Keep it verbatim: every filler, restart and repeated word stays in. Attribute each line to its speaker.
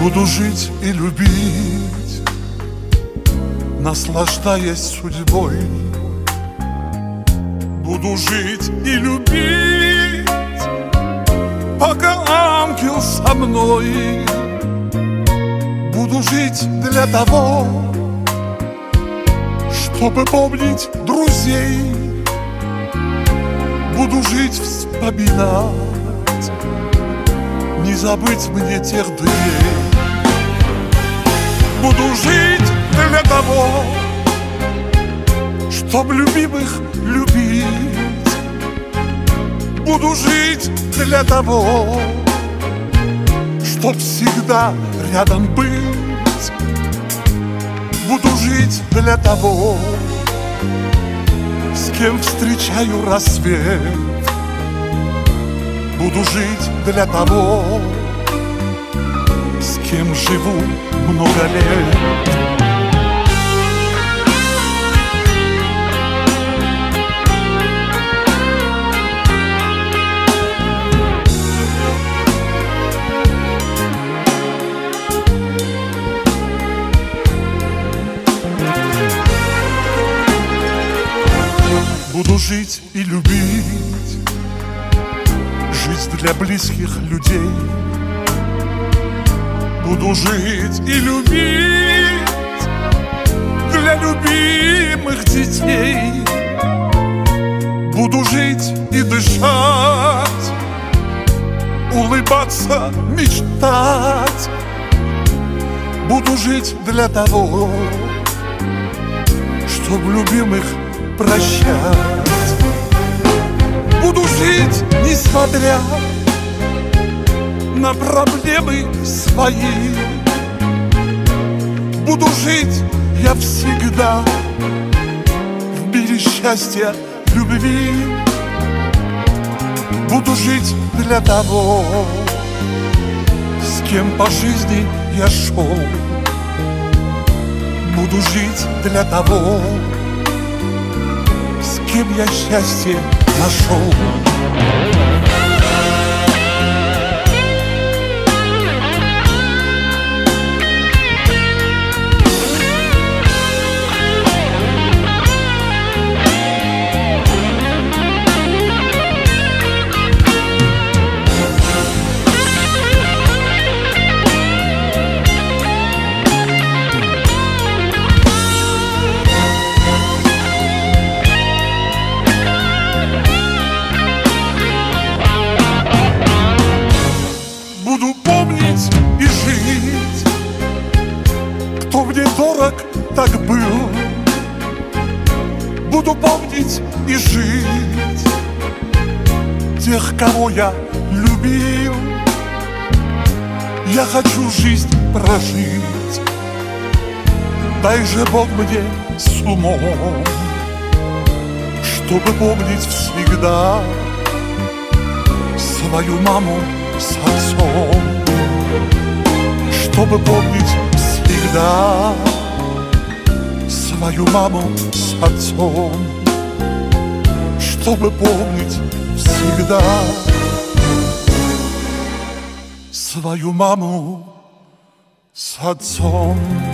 Speaker 1: Буду жить и любить, наслаждаясь судьбой. Буду жить и любить, пока ангел со мной. Буду жить для того, чтобы помнить друзей. Буду жить, вспоминать, не забыть мне тех дней. Буду жить для того, чтоб любимых любить. Буду жить для того, чтоб всегда рядом быть. Буду жить для того, с кем встречаю рассвет. Буду жить для того, с кем живу много лет. Буду жить и любить, жить для близких людей. Буду жить и любить для любимых детей. Буду жить и дышать, улыбаться, мечтать. Буду жить для того, чтоб любимых прощать. Буду жить, несмотря на проблемы свои. Буду жить я всегда в мире счастья, любви. Буду жить для того, с кем по жизни я шел. Буду жить для того, с кем я счастье нашел. Буду помнить и жить, кто мне дорог так был. Буду помнить и жить тех, кого я любил. Я хочу жизнь прожить, дай же Бог мне с умом, чтобы помнить всегда свою маму с отцом. Чтобы помнить всегда свою маму с отцом. Чтобы помнить всегда свою маму с отцом.